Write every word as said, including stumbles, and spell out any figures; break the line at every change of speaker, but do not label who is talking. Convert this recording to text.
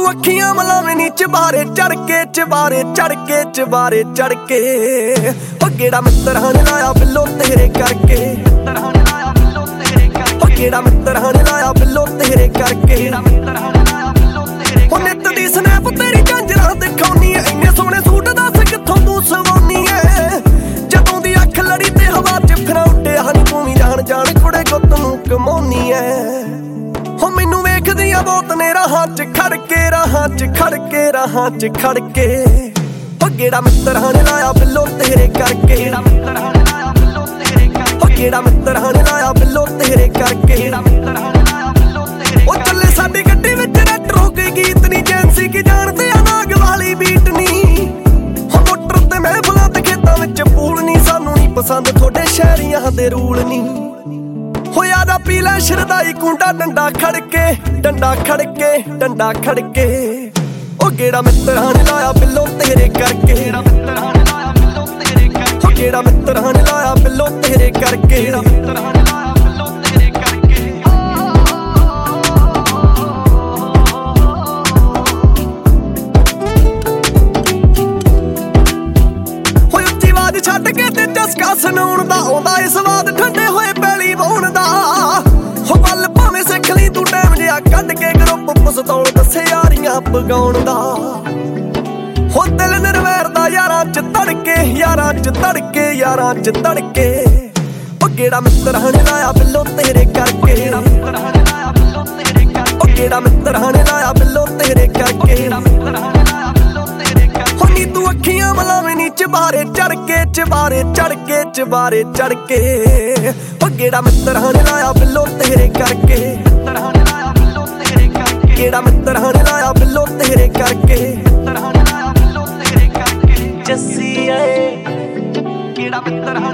ਤੂੰ ਅੱਖੀਆਂ ਮਲਾਵੇਂ ਨੀ ਚਬਾਰੇ ਚੜ ਕੇ ਚਬਾਰੇ ਚੜ ਕੇ ਚਬਾਰੇ ਚੜ ਕੇ ਹੋ ਕਿਹੜਾ ਮਿੱਤਰਾਂ ਨੇ ਲਾਇਆ ਬਿੱਲੋ ਤੇਰੇ ਕਰਕੇ ਹੋ ਕਿਹੜਾ ਮਿੱਤਰਾਂ ਨੇ ਲਾਇਆ ਬਿੱਲੋ ਤੇਰੇ ਕਰਕੇ ਉਹ ਨਿੱਤ ਦੀ ਸਨੈਪ ਤੇਰੀ ਝਾਂਜਰਾਂ ਦਿਖਾਉਣੀ ਐ ਇੰਨੇ ਸੋਹਣੇ ਸੂਟ ਦੱਸ ਕਿੱਥੋਂ ਤੂੰ ਸਵਾਉਣੀ ਐ ਜਦੋਂ ਦੀ ਅੱਖ ਲੜੀ ਤੇ ਹਵਾ ਚ ਫਿਰਾਂ ਉੱਡਿਆ ਹਨੀ ਤੂੰ ਵੀ ਜਾਣ ਜਾਣ ਕੁੜੇ ਗੁੱਤ ਨੂੰ ਕਮਾਉਣੀ ਐ ਹੋ ਮੈਨੂੰ ਵੇਖਦੀਆਂ ਬਹੁਤ ਨੇ ਰਾਹਾਂ ਚ ਖੜ ਕੇ ਰਾਹਾਂ ਚ ਖੜ ਕੇ ਰਾਹਾਂ ਚ ਖੜ ਕੇ ਹੋ ਕਿਹੜਾ ਮਿੱਤਰਾਂ ਨੇ ਲਾਇਆ ਬਿੱਲੋ ਤੇਰੇ ਕਰਕੇ ਹੋ ਕਿਹੜਾ ਮਿੱਤਰਾਂ ਨੇ ਲਾਇਆ ਬਿੱਲੋ ਤੇਰੇ ਕਰਕੇ ਉਹ ਚੱਲੇ ਸਾਡੀ ਗੱਡੀ ਵਿੱਚ ਰੱਟ ਰੋਕ ਗੀਤ ਨੀ ਜੈਂਸੀ ਕੀ ਜਾਣਦੇ ਆ ਨਾਗ ਵਾਲੀ ਬੀਟ ਨੀ ਹੋ ਮੋਟਰ ਤੇ ਮਹਿਫਲਾਂ ਤੇ ਖੇਤਾਂ ਵਿੱਚ ਪੂਲ ਨੀ ਸਾਨੂੰ ਨੀ ਪਸੰਦ ਤੁਹਾਡੇ ਸ਼ਹਿਰੀਆਂ ਦੇ ਰੂਲ ਨੀ ਹੋ ਯਾਦਾ ਪੀ ਲੈ ਸ਼ਰਦਾਈ ਕੁੰਡਾ ਡੰਡਾ ਖੜ ਕੇ ਡੰਡਾ ਖੜ ਕੇ ਡੰਡਾ ਖੜ ਕੇ ਉਹ ਕਿਹੜਾ ਮਿੱਤਰਾਂ ਨੇ ਲਾਇਆ ਬਿੱਲੋ ਤੇਰੇ ਕਰਕੇ ਹੋ ਕਿਹੜਾ ਮਿੱਤਰਾਂ ਨੇ ਲਾਇਆ ਬਿੱਲੋ ਤੇਰੇ ਕਰਕੇ ਹੋਏ ਉੱਚੀ ਆਵਾਜ਼ ਛੱਡ ਕੇ ਤੇ ਚਸਕਾ ਸੁਣਾਉਣ ਦਾ ਆਉਂਦਾ ਏ ਸਵਾਦ ਠੰਡੇ ਹੋਏ ਪੈਲੀ ਵਾਉਣ ਦਾ ਹੋ ਵੱਲ ਭਾਵੇਂ ਸਿੱਖ ਲਈ ਤੂੰ ਟਾਈਮ ਜਿਹਾ ਕੱਢ ਕੇ ਗਰੁੱਪ ਪਸਤੌਲ ਦੱਸੇ ਯਾਰੀਆਂ ਪਗਾਉਣ ਦਾ ਹੋ ਦਿਲ ਨਿਰਵੈਰ ਦਾ ਯਾਰਾਂ ਚ ਧੜਕੇ ਯਾਰਾਂ ਚ ਧੜਕੇ ਯਾਰਾਂ ਚ ਧੜਕੇ ਉਹ ਕਿਹੜਾ ਮਿੱਤਰਾਂ ਨੇ ਲਾਇਆ ਬਿੱਲੋ ਤੇਰੇ ਕਰਕੇ ਉਹ ਕਿਹੜਾ ਮਿੱਤਰਾਂ ਨੇ ਲਾਇਆ ਬਿੱਲੋ ਤੇਰੇ ਕਰਕੇ ਹੋ ਨੀ ਤੂੰ ਅੱਖੀਆਂ ਮਲਾਵੇਂ ਨੀ ਚਬਾਰੇ ਚੜ ਕੇ ਚਬਾਰੇ ਚੜ ਕੇ ਚਬਾਰੇ ਚੜ ਕੇ ਉਹ ਕਿਹੜਾ ਮਿੱਤਰਾਂ ਨੇ ਲਾਇਆ ਬਿੱਲੋ ਤੇਰੇ ਕਰਕੇ ਕਿਹੜਾ ਮਿੱਤਰਾਂ ਨੇ ਲਾਇਆ ਬਿੱਲੋ ਤੇਰੇ ਕਰਕੇ ਜੱਸੀ ਆਏ ਕਿਹੜਾ ਮਿੱਤਰ